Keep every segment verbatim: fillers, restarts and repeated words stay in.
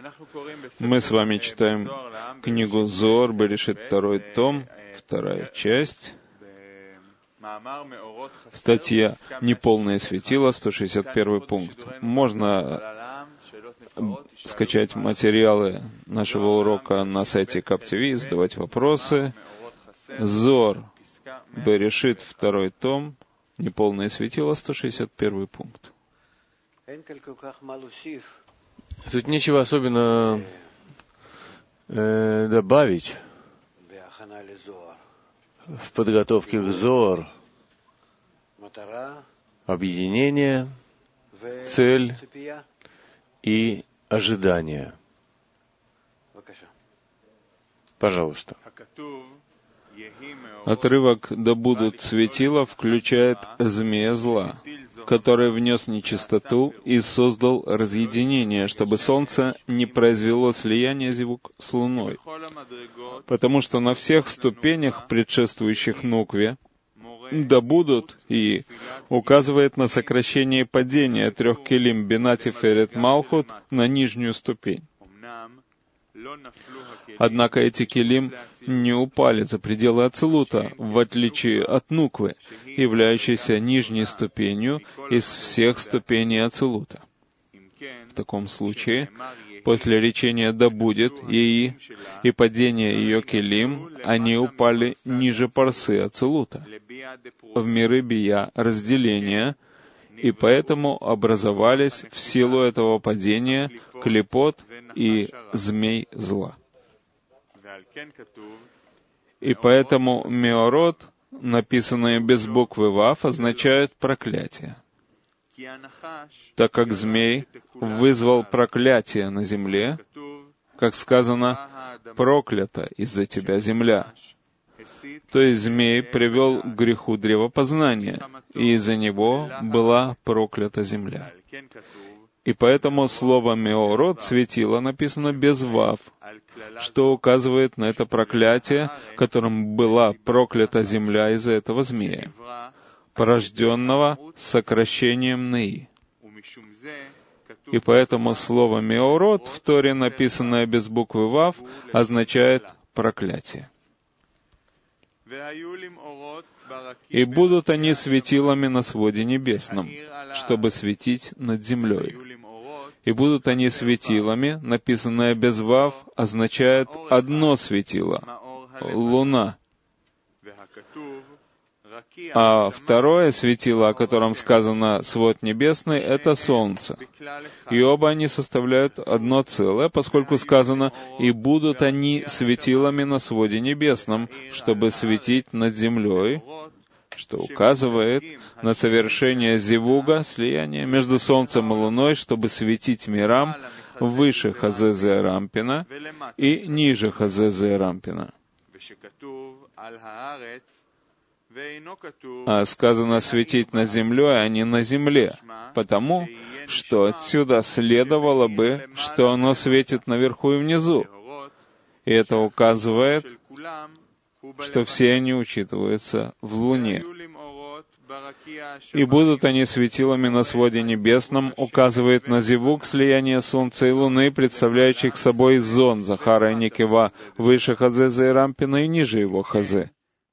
Мы с вами читаем книгу Зоар, Берешит, второй том, вторая часть, статья «Неполное светило», сто шестьдесят первый пункт. Можно скачать материалы нашего урока на сайте КапТВ, задавать вопросы. Зоар, Берешит, второй том, «Неполное светило», сто шестьдесят первый пункт. Тут нечего особенно э, добавить в подготовке к Зоар. Объединение, цель и ожидание. Пожалуйста. Отрывок «Да будут светила» включает змея зла, который внес нечистоту и создал разъединение, чтобы солнце не произвело слияние зевук с луной. Потому что на всех ступенях, предшествующих нукве, «да будут» и указывает на сокращение падения трех келим Бина, Тиферет, Малхут на нижнюю ступень. Однако эти келим не упали за пределы Ацилута, в отличие от нуквы, являющейся нижней ступенью из всех ступеней Ацилута. В таком случае, после речения «да будет» ей и падения ее келим, они упали ниже парсы Ацилута, в миры бия разделения, и поэтому образовались в силу этого падения клипот и змей зла. И поэтому меорот, написанные без буквы вав, означают проклятие, так как змей вызвал проклятие на земле, как сказано, «проклята из-за тебя земля». То есть змей привел к греху древопознания, и из-за него была проклята земля. И поэтому слово «меорот» светило написано без вав, что указывает на это проклятие, которым была проклята земля из-за этого змея, порожденного сокращением неи. И поэтому слово «меорот» в Торе, написанное без буквы вав, означает проклятие. «И будут они светилами на своде небесном, чтобы светить над землей. И будут они светилами», написанное без вав, означает одно светило — луна. А второе светило, о котором сказано «свод небесный», — это солнце. И оба они составляют одно целое, поскольку сказано «и будут они светилами на своде небесном, чтобы светить над землей», что указывает на совершение зевуга, слияния между солнцем и луной, чтобы светить мирам выше Хазезе Рампина и ниже Хазезе Рампина. А сказано «светить над землей», а не «на земле», потому что отсюда следовало бы, что оно светит наверху и внизу. И это указывает, что все они учитываются в луне. «И будут они светилами на своде небесном», указывает на зевук слияния солнца и луны, представляющих собой зон Захара и Некева выше Хазезе и Рампина и ниже его Хазе.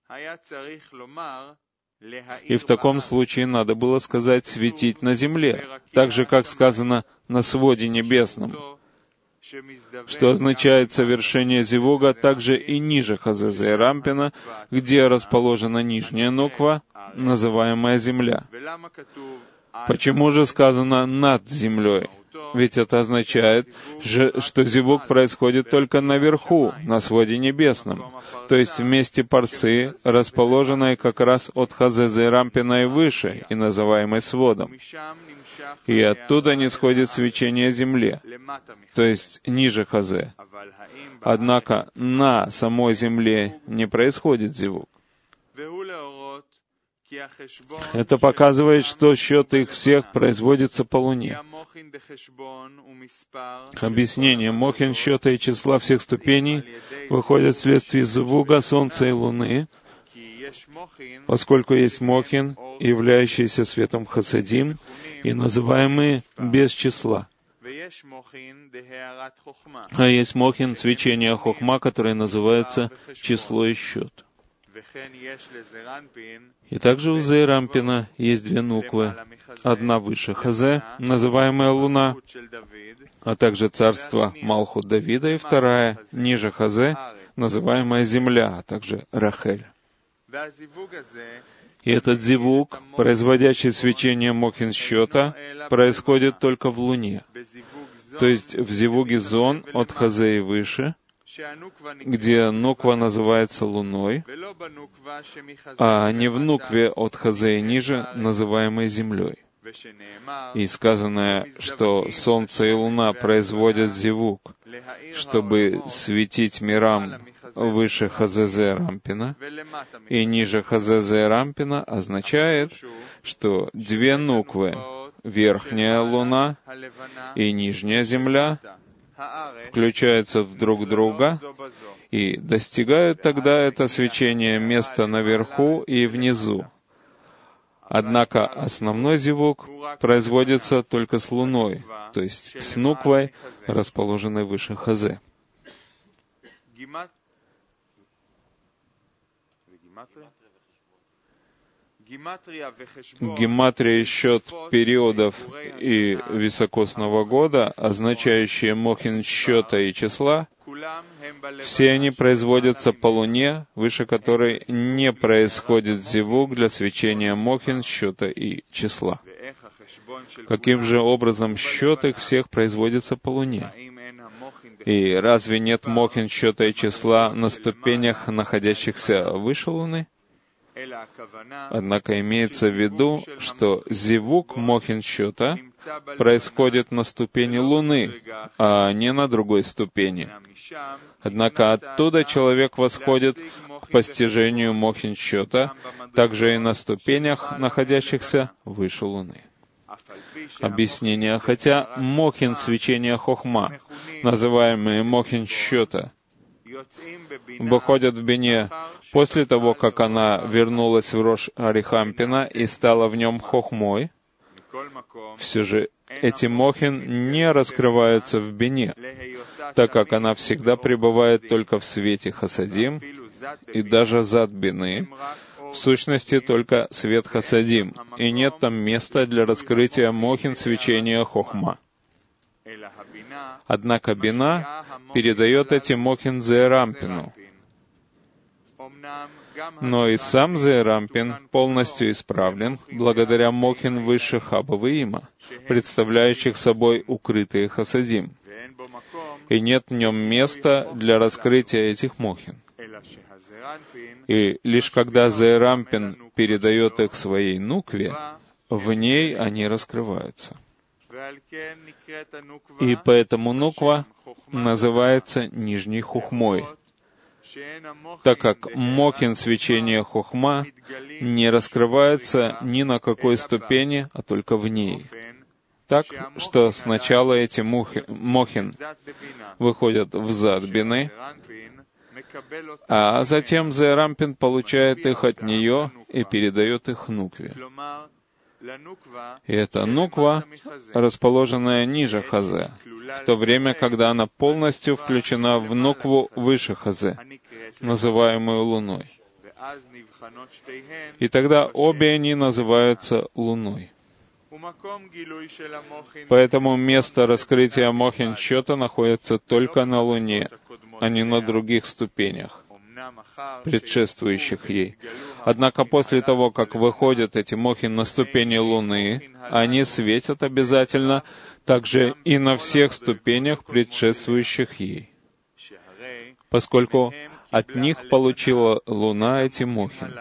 И в таком случае надо было сказать «светить на земле», так же, как сказано «на своде небесном», что означает совершение зевуга также и ниже Хазезе и Рампина, где расположена нижняя нуква, называемая земля. Почему же сказано «над землей»? Ведь это означает, что зевук происходит только наверху, на своде небесном, то есть в месте парсы, расположенной как раз от Хазезе и Рампина и выше, и называемой сводом. И оттуда не сходит свечение земле, то есть ниже Хазе. Однако на самой земле не происходит зевук. Это показывает, что счет их всех производится по луне. Объяснение мохин счета и числа всех ступеней выходит вследствие зевуга солнца и луны, поскольку есть мохин, являющийся светом хасадим, и называемые без числа. А есть мохин свечения хохма, который называется число и счет. И также у Зеирампина есть две нуквы. Одна выше Хазе, называемая Луна, а также царство Малхут Давида, и вторая ниже Хазе, называемая Земля, а также Рахель. И этот зивук, производящий свечение мохин счета, происходит только в Луне. То есть в зивуге зон от Хазе и выше, где нуква называется Луной, а не в нукве от Хазе и ниже, называемой Землей. И сказанное, что Солнце и Луна производят зивук, чтобы светить мирам выше Хазезе Рампина и ниже Хазезе Рампина, означает, что две нуквы, верхняя Луна и нижняя Земля, включаются в друг друга и достигают тогда это свечение места наверху и внизу. Однако основной зивук производится только с Луной, то есть с нуквой, расположенной выше Хазе. Гематрия и счет периодов и високосного года, означающие мохин счета и числа, все они производятся по Луне, выше которой не происходит зивук для свечения мохин счета и числа. Каким же образом счет их всех производится по Луне? И разве нет мохин счета и числа на ступенях, находящихся выше Луны? Однако имеется в виду, что зивук мохин счета происходит на ступени Луны, а не на другой ступени. Однако оттуда человек восходит к постижению мохин счета, также и на ступенях, находящихся выше Луны. Объяснение. Хотя мохин свечения хохма, называемые мохин счета, выходят в бине после того, как она вернулась в Рош Арихампина и стала в нем хохмой, все же эти мохин не раскрываются в бине, так как она всегда пребывает только в свете хасадим, и даже зад бины, в сущности, только свет хасадим, и нет там места для раскрытия мохин свечения хохма. Однако бина передает эти мохин Зеирампину. Но и сам Зеирампин полностью исправлен благодаря мохин высших Аба Има, представляющих собой укрытые хасадим. И нет в нем места для раскрытия этих мохин. И лишь когда Зеирампин передает их своей нукве, в ней они раскрываются. И поэтому нуква называется нижней хухмой, так как мохин свечения хохма не раскрывается ни на какой ступени, а только в ней. Так, что сначала эти мохин выходят в зад бины, а затем Зеирампин получает их от нее и передает их нукве. И эта нуква, расположенная ниже Хазе, в то время, когда она полностью включена в нукву выше Хазе, называемую Луной. И тогда обе они называются Луной. Поэтому место раскрытия мохин счета находится только на Луне, а не на других ступенях, предшествующих ей. Однако после того, как выходят эти мохин на ступени Луны, они светят обязательно также и на всех ступенях, предшествующих ей, поскольку от них получила Луна эти мохин.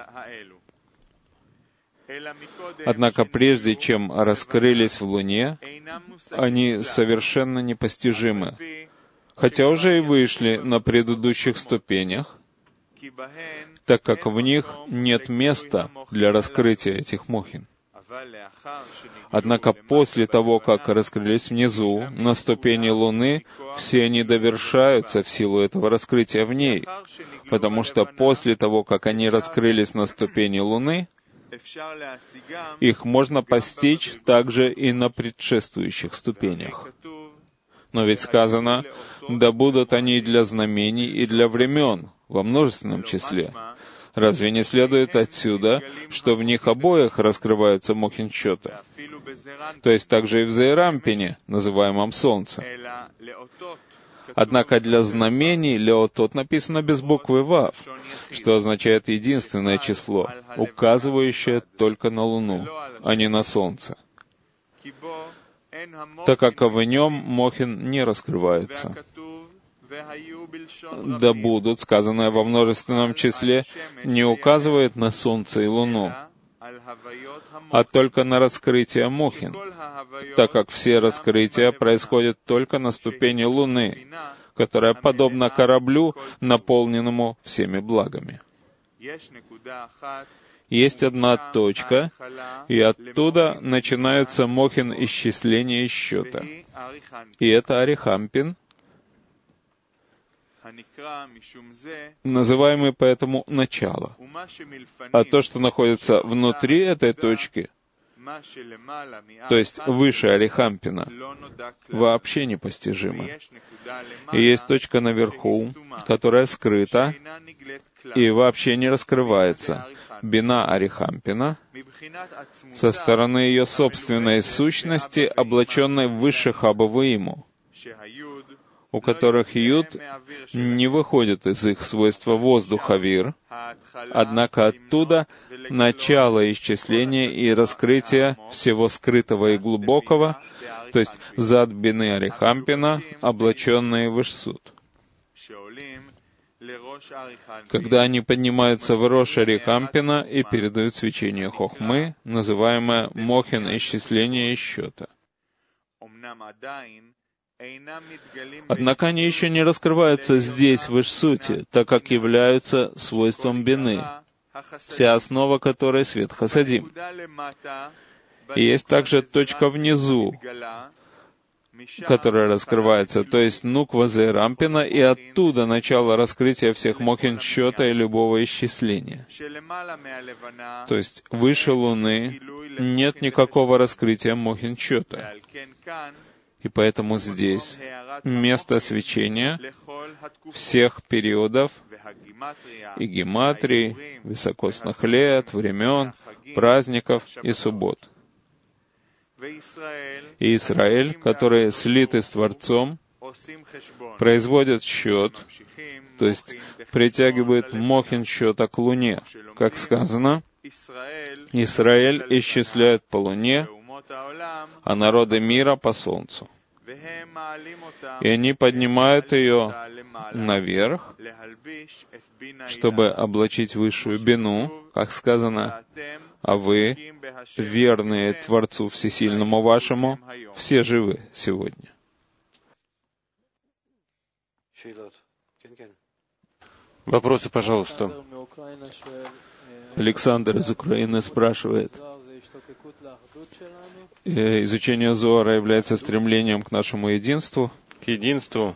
Однако прежде чем раскрылись в Луне, они совершенно непостижимы, хотя уже и вышли на предыдущих ступенях, так как в них нет места для раскрытия этих мохин. Однако после того, как раскрылись внизу, на ступени Луны, все они довершаются в силу этого раскрытия в ней, потому что после того, как они раскрылись на ступени Луны, их можно постичь также и на предшествующих ступенях. Как сказано, «Ки баhen нуква ше'ena мохин шota». Ибо в них нет места для раскрытия мохин, которые выше Луны. Однако после того, как раскрылись внизу, на ступени Луны, все они довершаются в силу этого раскрытия в ней, потому что после того, как они раскрылись на ступени Луны, их можно постичь также и на предшествующих ступенях. Но ведь сказано, да будут они для знамений и для времен, во множественном числе. Разве не следует отсюда, что в них обоих раскрываются мохин-чота? То есть также и в Зеирампине, называемом Солнце. Однако для знамений леотот написано без буквы Вав, что означает единственное число, указывающее только на Луну, а не на Солнце, так как в нем мохин не раскрывается. Да будут, сказанное во множественном числе, не указывает на Солнце и Луну, а только на раскрытие мохин, так как все раскрытия происходят только на ступени Луны, которая подобна кораблю, наполненному всеми благами. Есть одна точка, и оттуда начинается мохин исчисления и счета. И это Арихампин, называемый поэтому начало. А то, что находится внутри этой точки, то есть выше Арихампина, вообще непостижимо. И есть точка наверху, которая скрыта и вообще не раскрывается, бина Арихампина, со стороны ее собственной сущности, облаченной в высших Хабаваиму, у которых Юд не выходит из их свойства воздуха вир, однако оттуда начало исчисления и раскрытия всего скрытого и глубокого, то есть зад бины Арихампина, облаченные в Ишсуд. Когда они поднимаются в Рош Арихампина и передают свечение Хохмы, называемое мохин исчисления и счета. Однако они еще не раскрываются здесь, в Ишсуте, так как являются свойством бины, вся основа которой — свет хасадим. И есть также точка внизу, которая раскрывается, то есть нуква Зеирампина, и оттуда начало раскрытия всех мохин-счета и любого исчисления. То есть выше Луны нет никакого раскрытия мохин-счета. И поэтому здесь место свечения всех периодов и гематрий, високосных лет, времен, праздников и суббот. И Израиль, которые слиты с Творцом, производят счет, то есть притягивают мохин счета к Луне. Как сказано, Израиль исчисляет по Луне, а народы мира по Солнцу. И они поднимают ее наверх, чтобы облачить высшую бину, как сказано, а вы, верные Творцу Всесильному вашему, все живы сегодня. Вопросы, пожалуйста. Александр из Украины спрашивает, изучение Зоара является стремлением к нашему единству? К единству?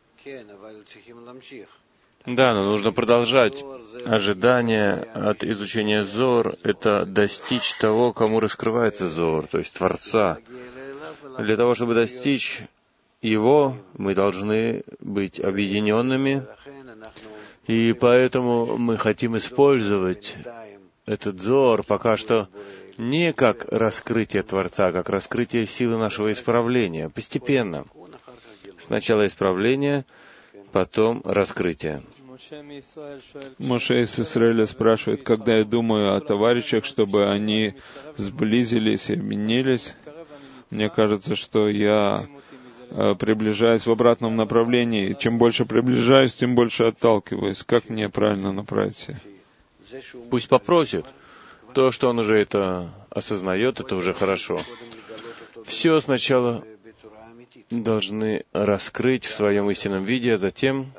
Да, но нужно продолжать. Ожидание от изучения Зоар — это достичь того, кому раскрывается Зоар, то есть Творца. Для того, чтобы достичь Его, мы должны быть объединенными, и поэтому мы хотим использовать этот Зоар пока что не как раскрытие Творца, а как раскрытие силы нашего исправления, постепенно. Сначала исправление, потом раскрытие. Моше из Израиля спрашивает, когда я думаю о товарищах, чтобы они сблизились и объединились, мне кажется, что я приближаюсь в обратном направлении. Чем больше приближаюсь, тем больше отталкиваюсь. Как мне правильно направить себя? Пусть попросит. То, что он уже это осознает, это уже хорошо. Все сначала должны раскрыть в своем истинном виде, а затем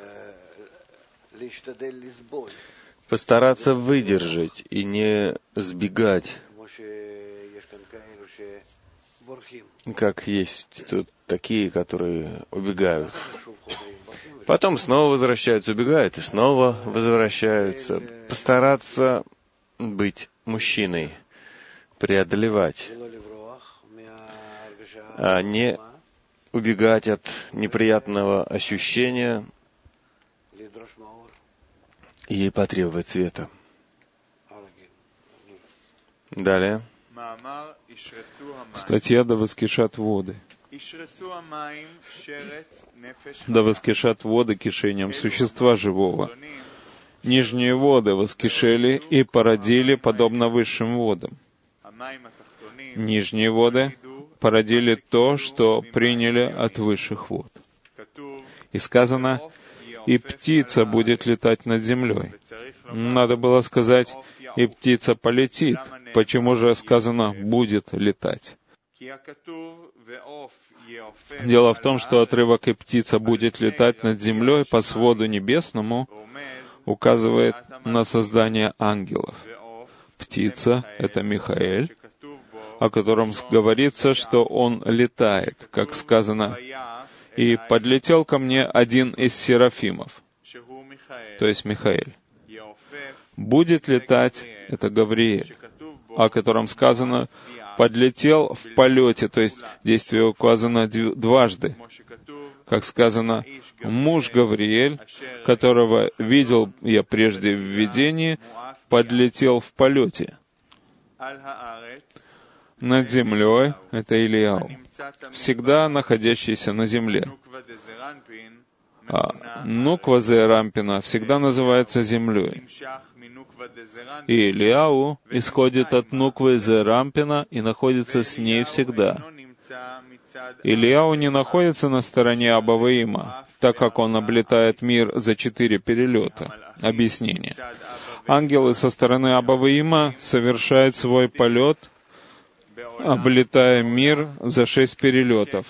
постараться выдержать и не сбегать, как есть тут такие, которые убегают. Потом снова возвращаются, убегают, и снова возвращаются. Постараться быть мужчиной, преодолевать, а не убегать от неприятного ощущения и потребовать света. Далее. Статья «Да воскишат воды». Да воскишат воды кишением существа живого. Нижние воды воскишели и породили подобно высшим водам. Нижние воды породили то, что приняли от высших вод. И сказано, и птица будет летать над землей. Надо было сказать, и птица полетит. Почему же сказано «будет летать»? Дело в том, что отрывок «и птица будет летать над землей по своду небесному» указывает на создание ангелов. Птица — это Михаэль, о котором говорится, что он летает, как сказано, «И подлетел ко мне один из серафимов», то есть Михаэль. «Будет летать» — это Гавриэль, о котором сказано «подлетел в полете», то есть действие указано дважды. Как сказано, «Муж Гавриэль, которого видел я прежде в видении, подлетел в полете». Над землей — это Ильяу, всегда находящийся на земле. А Нуква зе Рампина всегда называется землей. И Ильяу исходит от Нуквы зе Рампина и находится с ней всегда. Ильяу не находится на стороне Абаваима, так как он облетает мир за четыре перелета. Объяснение. Ангелы со стороны Абаваима совершают свой полет, облетая мир за шесть перелетов.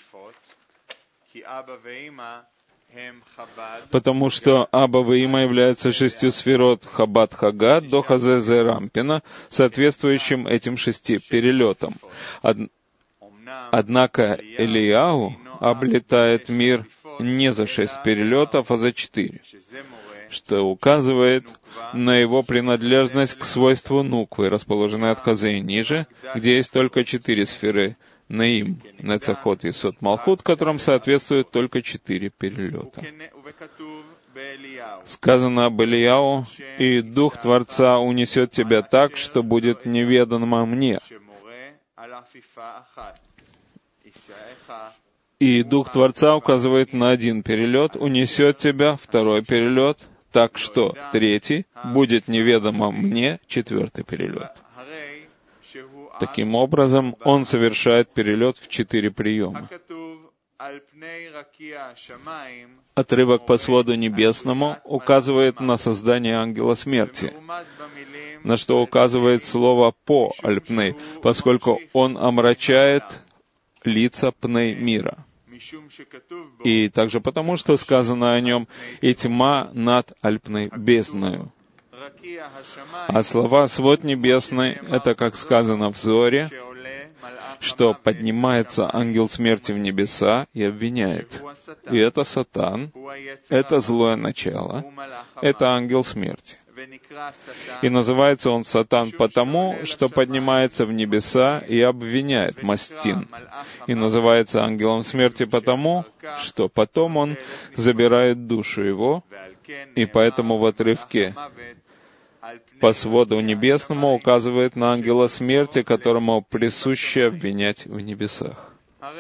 Потому что Абаваима является шестью сферот Хаббат Хагат до Хазезе Рампина, соответствующим этим шести перелетам. Од... Однако Элияу облетает мир не за шесть перелетов, а за четыре, что указывает на его принадлежность к свойству Нуквы, расположенной от Хазы ниже, где есть только четыре сферы Наим, Нецахот и Сот Малхут, которым соответствует только четыре перелета. Сказано об Элияу, «И Дух Творца унесет тебя так, что будет неведомо мне». И Дух Творца указывает на один перелет, унесет тебя, второй перелет, так что третий будет неведомо мне, четвертый перелет. Таким образом, он совершает перелет в четыре приема. Отрывок по своду небесному указывает на создание ангела смерти, на что указывает слово «по» альпней, поскольку он омрачает лица пней мира. И также потому, что сказано о нем «и тьма над альпной бездною». А слова «свод небесный» — это, как сказано в Зоре, что поднимается ангел смерти в небеса и обвиняет. И это Сатан, это злое начало, это ангел смерти. И называется он Сатан потому, что поднимается в небеса и обвиняет Мастин. И называется ангелом смерти потому, что потом он забирает душу его, и поэтому в отрывке по своду небесному указывает на ангела смерти, которому присуще обвинять в небесах.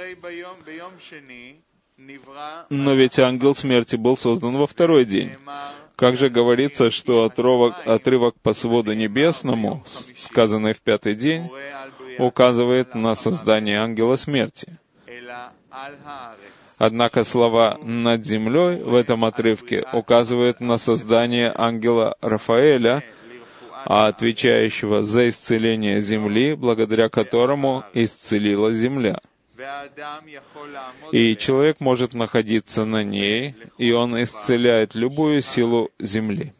Но ведь ангел смерти был создан во второй день. Как же говорится, что отрывок, отрывок по своду небесному, сказанный в пятый день, указывает на создание ангела смерти? Однако слова «над землей» в этом отрывке указывают на создание ангела Рафаэля, а отвечающего за исцеление земли, благодаря которому исцелила земля. И человек может находиться на ней, и он исцеляет любую силу земли.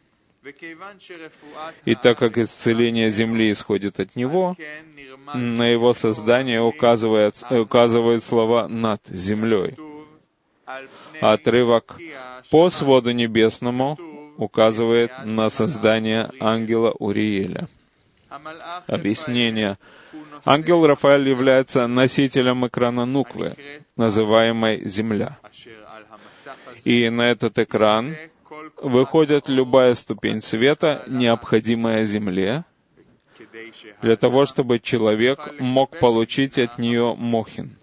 И так как исцеление земли исходит от него, на его создание указывает, указывают слова «над землей». А отрывок по своду небесному указывает на создание ангела Уриеля. Объяснение. Ангел Рафаэль является носителем экрана Нуквы, называемой Земля. И на этот экран выходит любая ступень света, необходимая Земле, для того, чтобы человек мог получить от нее мохин.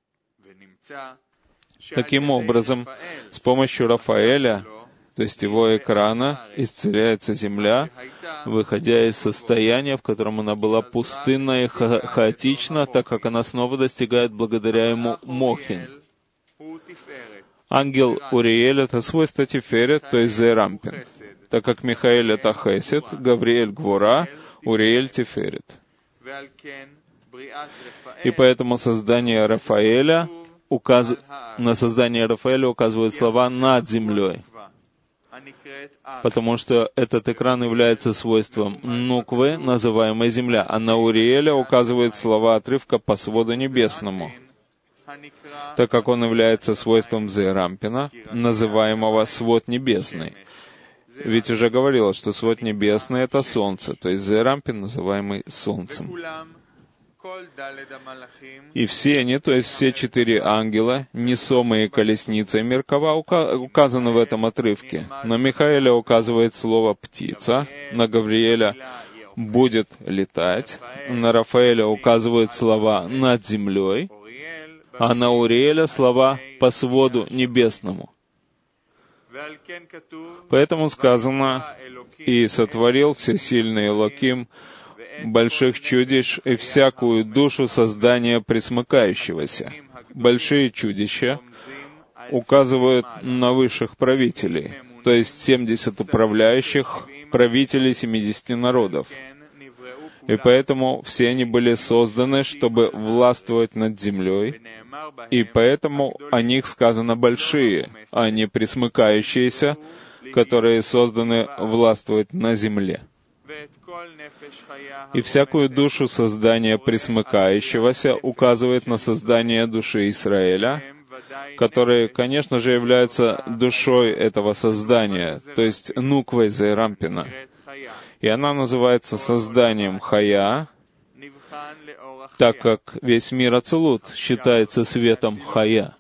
Таким образом, с помощью Рафаэля, то есть его экрана, исцеляется Земля, выходя из состояния, в котором она была пустынна и ха- хаотична, так как она снова достигает благодаря ему мохин. Ангел Уриэль — это свойство Тиферет, то есть Зерампин, так как Михаэль — это Хесед, Гавриэль — Гвора, Уриэль — Тиферет. И поэтому создание Рафаэля, указ... на создание Рафаэля указывают слова «над землей», потому что этот экран является свойством Нуквы, называемой Земля, а на Уриэля указывают слова отрывка «по своду небесному», так как он является свойством Зерампина, называемого «свод небесный». Ведь уже говорилось, что свод небесный — это Солнце, то есть Зерампин, называемый Солнцем. И все они, то есть все четыре ангела, несомые колесницей Меркава, указаны в этом отрывке. На Михаэля указывает слово «птица», на Гавриэля «будет летать», на Рафаэля указывают слова «над землей», а на Уриэля слова «по своду небесному». Поэтому сказано: «И сотворил всесильный Элоким больших чудищ и всякую душу создания пресмыкающегося». Большие чудища указывают на высших правителей, то есть семьдесят управляющих, правителей семидесяти народов. И поэтому все они были созданы, чтобы властвовать над землей, и поэтому о них сказано «большие», а не «пресмыкающиеся», которые созданы властвовать на земле. И всякую душу создания пресмыкающегося указывает на создание души Израиля, которые, конечно же, являются душой этого создания, то есть Нуквой Зерампина. И она называется созданием Хая, так как весь мир Ацилут считается светом Хая.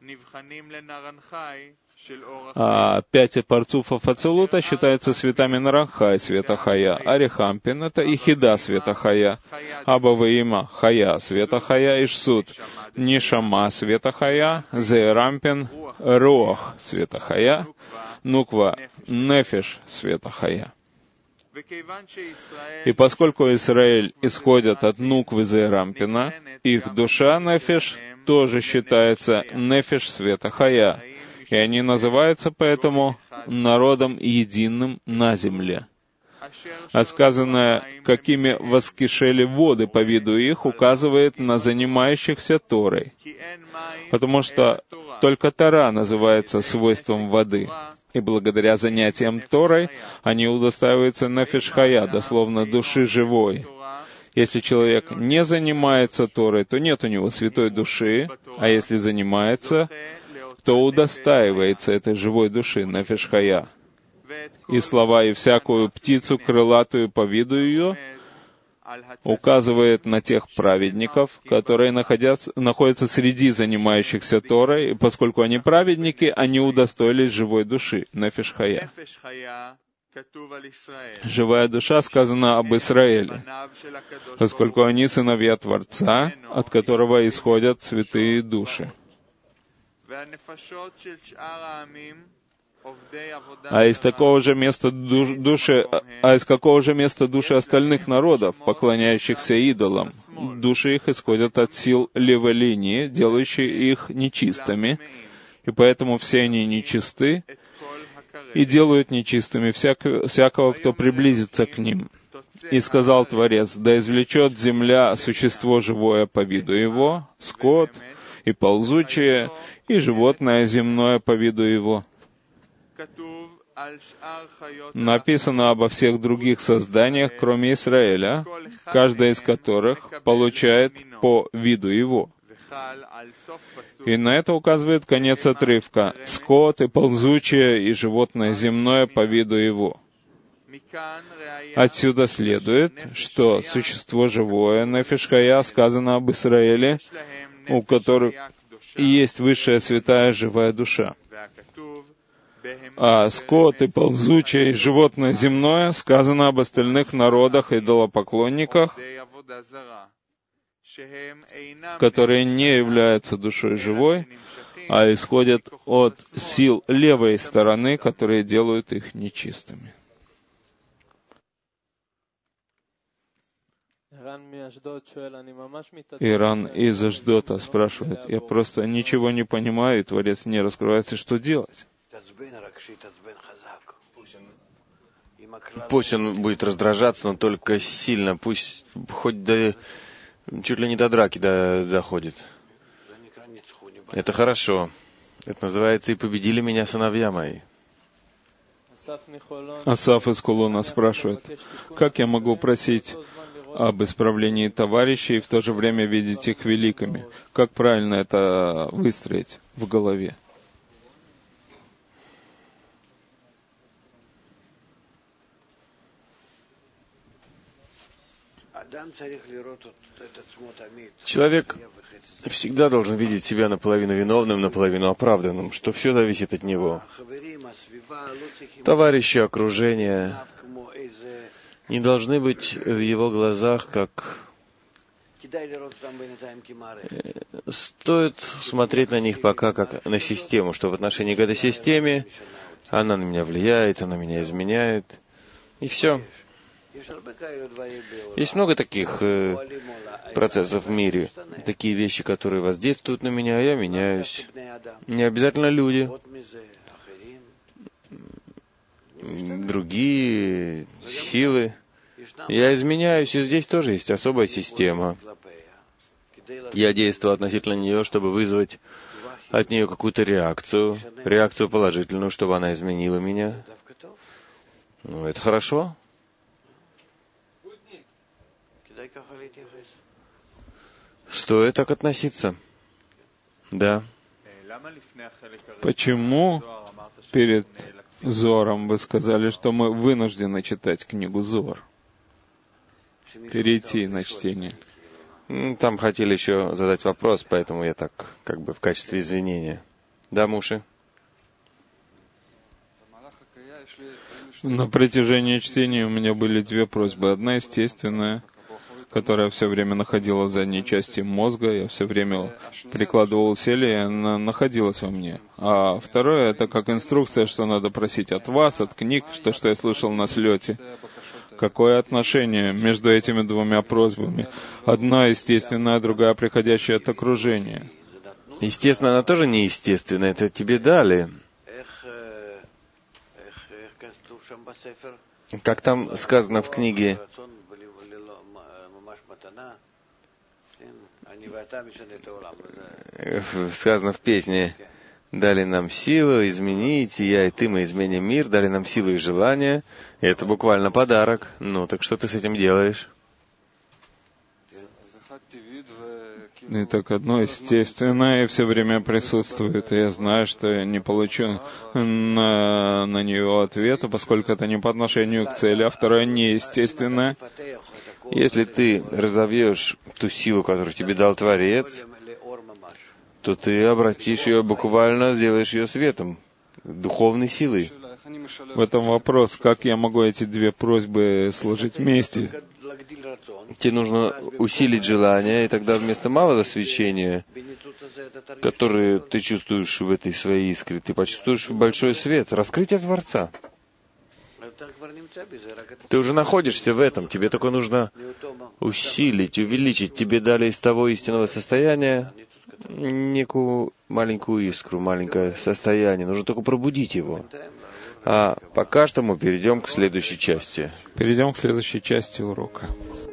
А пять парцуфов Ацилута считаются светами Наранхай, света Хая. Арихампин — это Ихида, света Хая. Абаваима — Хая, света Хая. Ишсут — Нишама, света Хая. Зерампин — Руах, света Хая. Нуква — Нефиш, света Хая. И поскольку Израиль исходят от Нуквы Зерампина, их душа Нефиш тоже считается Нефиш света Хая, и они называются поэтому народом единым на земле. А сказанное «какими воскишели воды по виду их» указывает на занимающихся Торой, потому что только Тора называется свойством воды, и благодаря занятиям Торой они удостаиваются Нефиш Хая, дословно души живой. Если человек не занимается Торой, то нет у него святой души, а если занимается, то удостаивается этой живой души Нефиш Хая. И слова «и всякую птицу крылатую по виду ее» указывает на тех праведников, которые находятся, находятся среди занимающихся Торой, и поскольку они праведники, они удостоились живой души, Нефиш Хая. Живая душа сказана об Израиле, поскольку они сыновья Творца, от которого исходят святые души. А из такого же места душ, души, а из какого же места души остальных народов, поклоняющихся идолам? Души их исходят от сил левой линии, делающей их нечистыми, и поэтому все они нечисты и делают нечистыми всякого, всякого, кто приблизится к ним. И сказал Творец: «Да извлечет земля существо живое по виду его, скот и ползучее, и животное земное по виду его». Написано обо всех других созданиях, кроме Израиля, каждое из которых получает по виду его. И на это указывает конец отрывка: «Скот и ползучее, и животное земное по виду его». Отсюда следует, что существо живое, нефеш хая, сказано об Израиле, у которых есть высшая святая живая душа. А скот и ползучее и животное земное сказано об остальных народах идолопоклонниках, которые не являются душой живой, а исходят от сил левой стороны, которые делают их нечистыми. Иран из Аждота спрашивает: я просто ничего не понимаю, и Творец не раскрывается, что делать? Пусть он будет раздражаться, но только сильно, пусть хоть до, чуть ли не до драки до, доходит. Это хорошо. Это называется «И победили меня сыновья мои». Асаф из Кулона спрашивает: как я могу просить об исправлении товарищей и в то же время видеть их великими? Как правильно это выстроить в голове? Человек всегда должен видеть себя наполовину виновным, наполовину оправданным, что все зависит от него. Товарищи, окружение не должны быть в его глазах как... Стоит смотреть на них пока как на систему, что в отношении к этой системе она на меня влияет, она меня изменяет, и все. Есть много таких э, процессов в мире, такие вещи, которые воздействуют на меня, а я меняюсь. Не обязательно люди, другие силы. Я изменяюсь, и здесь тоже есть особая система. Я действую относительно нее, чтобы вызвать от нее какую-то реакцию, реакцию положительную, чтобы она изменила меня. Ну, это хорошо. Стоит так относиться. Да. Почему перед Зором вы сказали, что мы вынуждены читать книгу Зор? Перейти на чтение. Там хотели еще задать вопрос, поэтому я так, как бы в качестве извинения. Да, Муши? На протяжении чтения у меня были две просьбы. Одна естественная, которая все время находилась в задней части мозга, я все время прикладывал усилия, и она находилась во мне. А второе, это как инструкция, что надо просить от вас, от книг, то, что я слышал на слете. Какое отношение между этими двумя просьбами? Одна естественная, другая приходящая от окружения. Естественно, она тоже неестественная, это тебе дали. Как там сказано в книге, сказано в песне, дали нам силу изменить, и я и ты, мы изменим мир, дали нам силу и желание. И это буквально подарок. Ну, так что ты с этим делаешь? И так одно естественное и все время присутствует. И я знаю, что я не получу на, на нее ответа, поскольку это не по отношению к цели, а второе неестественное. Если ты разовьешь ту силу, которую тебе дал Творец, то ты обратишь ее буквально, сделаешь ее светом, духовной силой. В этом вопрос, как я могу эти две просьбы сложить вместе? Тебе нужно усилить желание, и тогда вместо малого свечения, которое ты чувствуешь в этой своей искре, ты почувствуешь большой свет, раскрытие Творца. Ты уже находишься в этом, тебе только нужно усилить, увеличить. Тебе дали из того истинного состояния некую маленькую искру, маленькое состояние. Нужно только пробудить его. А пока что мы перейдем к следующей части. Перейдем к следующей части урока.